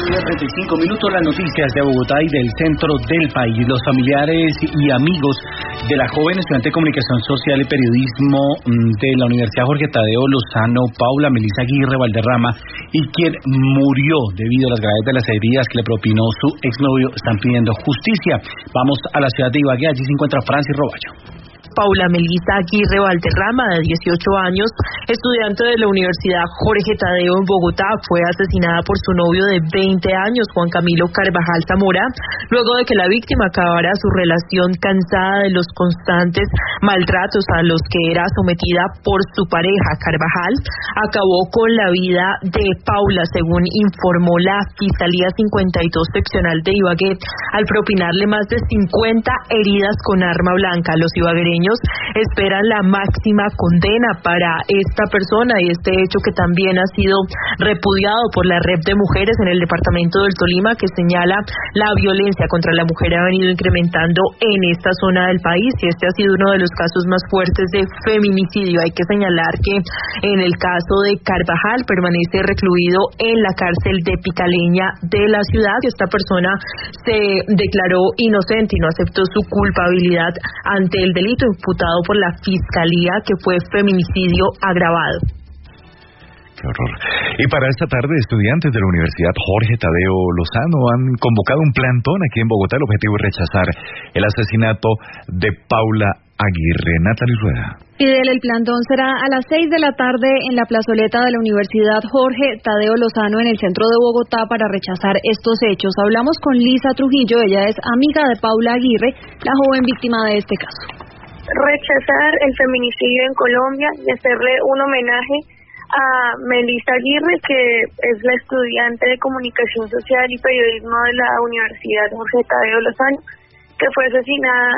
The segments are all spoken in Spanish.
35 las noticias de Bogotá y del centro del país. Los familiares y amigos de la joven estudiante de Comunicación Social y Periodismo de la Universidad Jorge Tadeo Lozano, Paula Melissa Aguirre Valderrama, y quien murió debido a las gravedades de las heridas que le propinó su exnovio, están pidiendo justicia. Vamos a la ciudad de Ibagué, allí se encuentra Francis Roballo. Paula Melissa Aguirre Valderrama, de 18 años, estudiante de la Universidad Jorge Tadeo en Bogotá, fue asesinada por su novio de 20 años, Juan Camilo Carvajal Zamora, luego de que la víctima acabara su relación cansada de los constantes maltratos a los que era sometida por su pareja. Carvajal acabó con la vida de Paula, según informó la Fiscalía 52 Seccional de Ibagué, al propinarle más de 50 heridas con arma blanca. Los ibaguereños esperan la máxima condena para esta persona y este hecho que también ha sido repudiado por la Red de Mujeres en el departamento del Tolima, que señala la violencia contra la mujer ha venido incrementando en esta zona del país, y este ha sido uno de los casos más fuertes de feminicidio. Hay que señalar que en el caso de Carvajal permanece recluido en la cárcel de Picaleña de la ciudad. Esta persona se declaró inocente y no aceptó su culpabilidad ante el delito imputado por la Fiscalía, que fue feminicidio agravado. Qué horror. Y para esta tarde, estudiantes de la Universidad Jorge Tadeo Lozano han convocado un plantón aquí en Bogotá. El objetivo es rechazar el asesinato de Paula Aguirre. Natalie Rueda. El plantón será a las 6 de la tarde en la plazoleta de la Universidad Jorge Tadeo Lozano en el centro de Bogotá para rechazar estos hechos. Hablamos con Lisa Trujillo, ella es amiga de Paula Aguirre, la joven víctima de este caso. Rechazar el feminicidio en Colombia y hacerle un homenaje a Melissa Aguirre, que es la estudiante de Comunicación Social y Periodismo de la Universidad Jorge Tadeo Lozano, que fue asesinada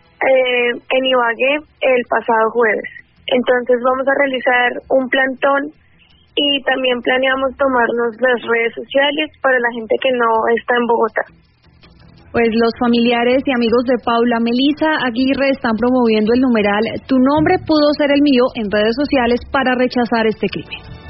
en Ibagué el pasado jueves. Entonces vamos a realizar un plantón y también planeamos tomarnos las redes sociales para la gente que no está en Bogotá. Pues los familiares y amigos de Paula Melissa Aguirre están promoviendo el numeral "Tu nombre pudo ser el mío" en redes sociales para rechazar este crimen.